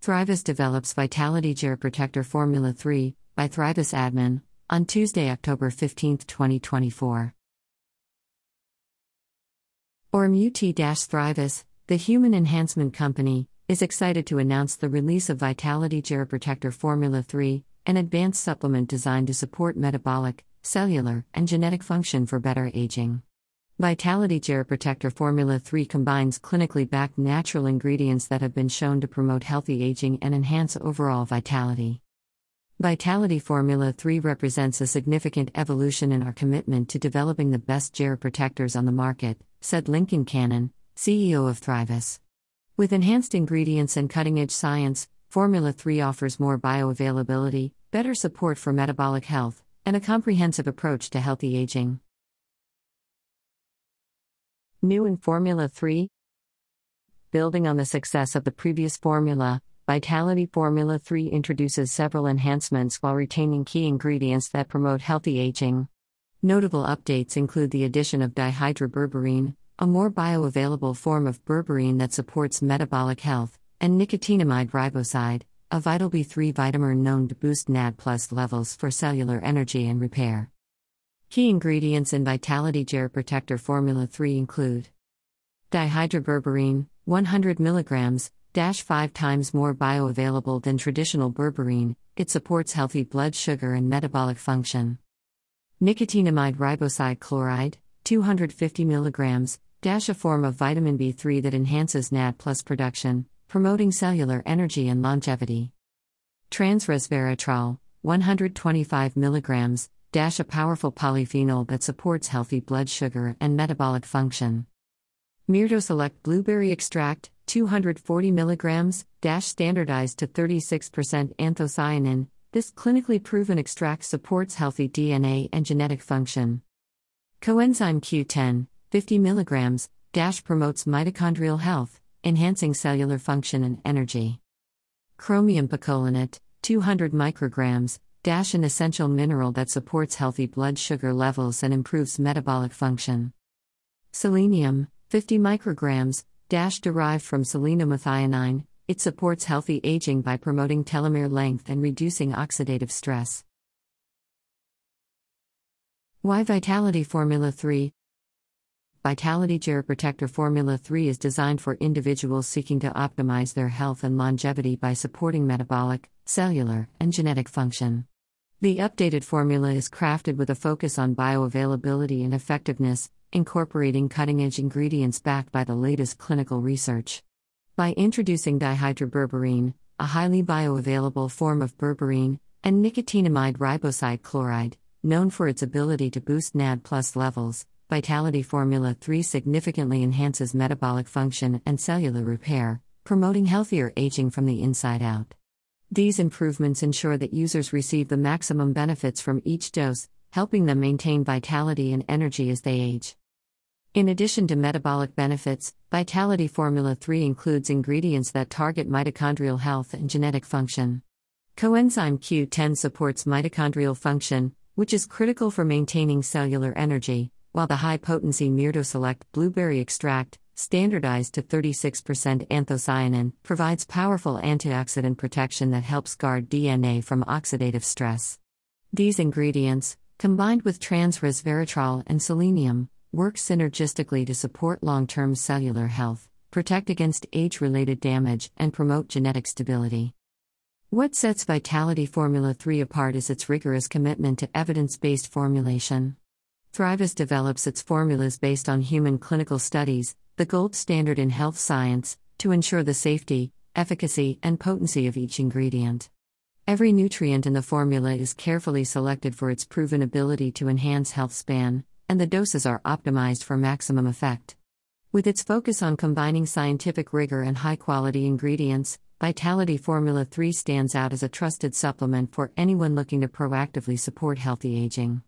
Thrivis develops Vitality Gel Protector Formula 3 by Thrivis Admin on Tuesday, October 15, 2024. Thrivis, the human enhancement company, is excited to announce the release of Vitality Gel Protector Formula 3, an advanced supplement designed to support metabolic, cellular, and genetic function for better aging. Vitality Gel Protector Formula 3 combines clinically backed natural ingredients that have been shown to promote healthy aging and enhance overall vitality. Vitality Formula 3 represents a significant evolution in our commitment to developing the best gel protectors on the market, said Lincoln Cannon, CEO of Thrivis. With enhanced ingredients and cutting-edge science, Formula 3 offers more bioavailability, better support for metabolic health, and a comprehensive approach to healthy aging. New in Formula 3? Building on the success of the previous formula, Vitality Formula 3 introduces several enhancements while retaining key ingredients that promote healthy aging. Notable updates include the addition of dihydroberberine, a more bioavailable form of berberine that supports metabolic health, and nicotinamide riboside, a vital B3 vitamin known to boost NAD+ levels for cellular energy and repair. Key ingredients in Vitality Gel Protector Formula 3 include dihydroberberine, 100 mg, 5 times more bioavailable than traditional berberine, it supports healthy blood sugar and metabolic function. Nicotinamide riboside chloride, 250 mg, a form of vitamin B3 that enhances NAD+ production, promoting cellular energy and longevity. Transresveratrol, 125 mg, a powerful polyphenol that supports healthy blood sugar and metabolic function. MyrtoSelect blueberry extract, 240 mg, standardized to 36% anthocyanin, this clinically proven extract supports healthy DNA and genetic function. Coenzyme Q10, 50 mg, promotes mitochondrial health, enhancing cellular function and energy. Chromium picolinate, 200 micrograms, an essential mineral that supports healthy blood sugar levels and improves metabolic function. Selenium, 50 micrograms, derived from selenomethionine, it supports healthy aging by promoting telomere length and reducing oxidative stress. Why Vitality Formula 3? Vitality Gel Protector Formula 3 is designed for individuals seeking to optimize their health and longevity by supporting metabolic, cellular, and genetic function. The updated formula is crafted with a focus on bioavailability and effectiveness, incorporating cutting-edge ingredients backed by the latest clinical research. By introducing dihydroberberine, a highly bioavailable form of berberine, and nicotinamide riboside chloride, known for its ability to boost NAD+ levels, Vitality Formula 3 significantly enhances metabolic function and cellular repair, promoting healthier aging from the inside out. These improvements ensure that users receive the maximum benefits from each dose, helping them maintain vitality and energy as they age. In addition to metabolic benefits, Vitality Formula 3 includes ingredients that target mitochondrial health and genetic function. Coenzyme Q10 supports mitochondrial function, which is critical for maintaining cellular energy, while the high-potency MyrtoSelect blueberry extract, standardized to 36% anthocyanin, provides powerful antioxidant protection that helps guard DNA from oxidative stress. These ingredients, combined with transresveratrol and selenium, work synergistically to support long-term cellular health, protect against age-related damage, and promote genetic stability. What sets Vitality Formula 3 apart is its rigorous commitment to evidence-based formulation. Thrivis develops its formulas based on human clinical studies, the gold standard in health science, to ensure the safety, efficacy, and potency of each ingredient. Every nutrient in the formula is carefully selected for its proven ability to enhance health span, and the doses are optimized for maximum effect. With its focus on combining scientific rigor and high-quality ingredients, Vitality Formula 3 stands out as a trusted supplement for anyone looking to proactively support healthy aging.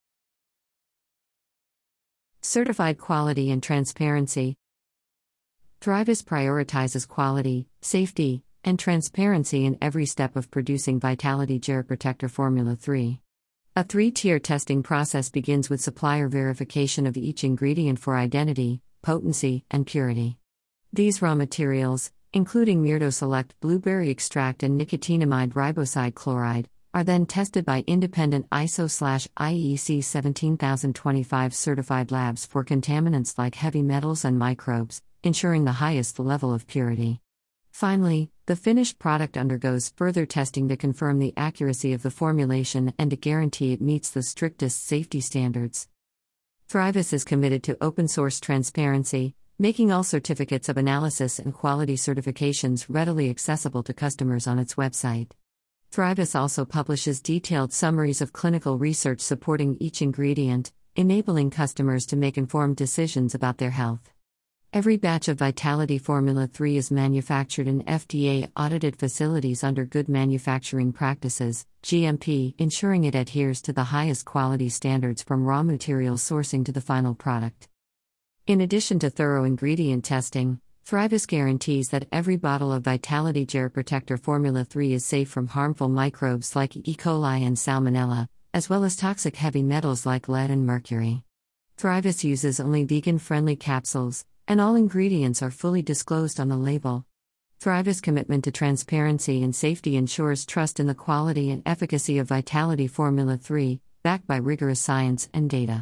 Certified quality and transparency. Thrivis prioritizes quality, safety, and transparency in every step of producing Vitality Gel Protector Formula 3. A 3-tier testing process begins with supplier verification of each ingredient for identity, potency, and purity. These raw materials, including Mirto Select blueberry extract and nicotinamide riboside chloride, are then tested by independent ISO/IEC 17025 certified labs for contaminants like heavy metals and microbes, ensuring the highest level of purity. Finally, the finished product undergoes further testing to confirm the accuracy of the formulation and to guarantee it meets the strictest safety standards. Thrivis is committed to open-source transparency, making all certificates of analysis and quality certifications readily accessible to customers on its website. Thrivis also publishes detailed summaries of clinical research supporting each ingredient, enabling customers to make informed decisions about their health. Every batch of Vitality Formula 3 is manufactured in FDA-audited facilities under Good Manufacturing Practices (GMP), ensuring it adheres to the highest quality standards from raw material sourcing to the final product. In addition to thorough ingredient testing, Thrivis guarantees that every bottle of Vitality Germ Protector Formula 3 is safe from harmful microbes like E. coli and Salmonella, as well as toxic heavy metals like lead and mercury. Thrivis uses only vegan-friendly capsules, and all ingredients are fully disclosed on the label. Thrivis' commitment to transparency and safety ensures trust in the quality and efficacy of Vitality Formula 3, backed by rigorous science and data.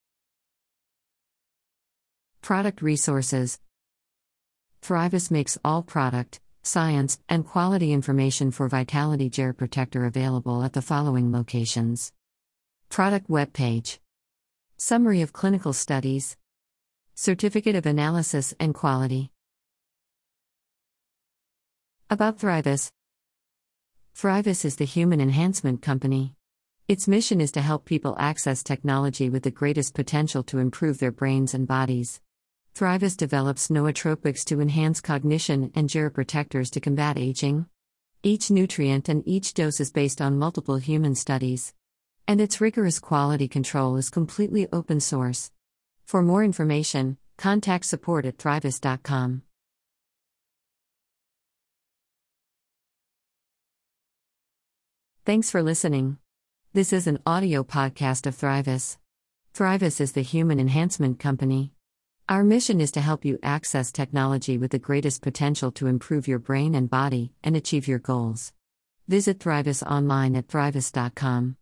Product resources. Thrivis makes all product, science, and quality information for Vitality Germ Protector available at the following locations: Product webpage, Summary of clinical studies, Certificate of Analysis and Quality. About Thrivis. Thrivis is the human enhancement company. Its mission is to help people access technology with the greatest potential to improve their brains and bodies. Thrivis develops nootropics to enhance cognition and geroprotectors to combat aging. Each nutrient and each dose is based on multiple human studies. And its rigorous quality control is completely open source. For more information, contact support at thrivis.com. Thanks for listening. This is an audio podcast of Thrivis. Thrivis is the human enhancement company. Our mission is to help you access technology with the greatest potential to improve your brain and body and achieve your goals. Visit Thrivis online at thrivis.com.